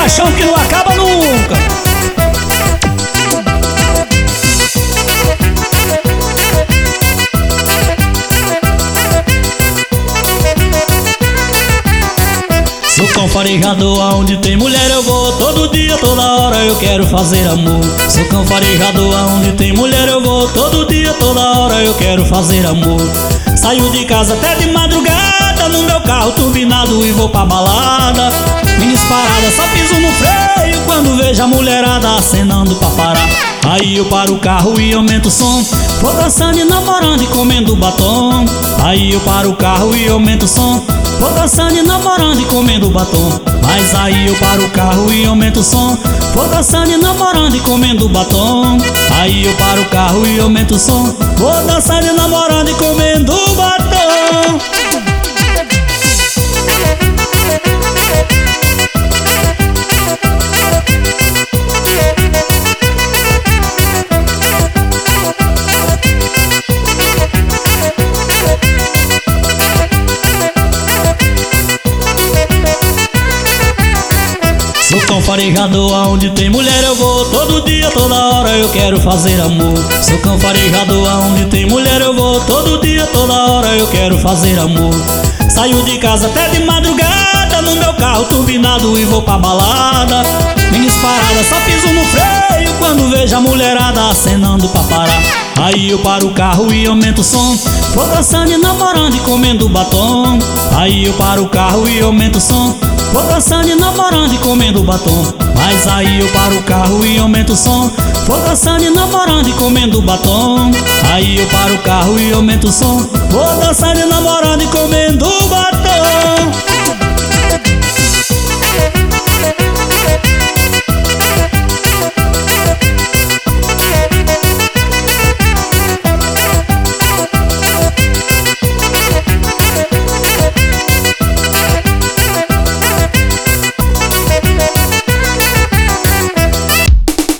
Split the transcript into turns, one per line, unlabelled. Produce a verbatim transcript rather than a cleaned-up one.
paixão que não acaba nunca. Sou cão farejador, aonde tem mulher eu vou. Todo dia, toda hora eu quero fazer amor. Sou cão farejador, aonde tem mulher eu vou. Todo dia, toda hora eu quero fazer amor. Saio de casa até de madrugada, no meu carro turbinado e vou pra balada. Minhas paradas, só piso no freio quando vejo a mulherada acenando pra parar. Aí eu paro o carro e aumento o som, vou dançando e namorando e comendo batom. Aí eu paro o carro e aumento o som, vou dançando e namorando e comendo batom. Mas aí eu paro o carro e aumento o som, vou dançando e namorando e comendo batom. Aí eu paro o carro e aumento o som, vou dançando e namorando e comendo batom. Sou cão farejador, aonde tem mulher eu vou. Todo dia, toda hora eu quero fazer amor. Sou cão farejador, aonde tem mulher eu vou. Todo dia, toda hora eu quero fazer amor. Saio de casa até de madrugada, no meu carro turbinado e vou pra balada. Minhas paradas, só piso no freio quando vejo a mulherada acenando pra parar. Aí eu paro o carro e aumento o som, vou dançando e namorando e comendo batom. Aí eu paro o carro e aumento o som, vou dançando e namorando e comendo batom. Mas aí eu paro o carro e aumento o som, vou dançando e namorando e comendo batom. Aí eu paro o carro e aumento o som, vou dançando e namorando e comendo batom.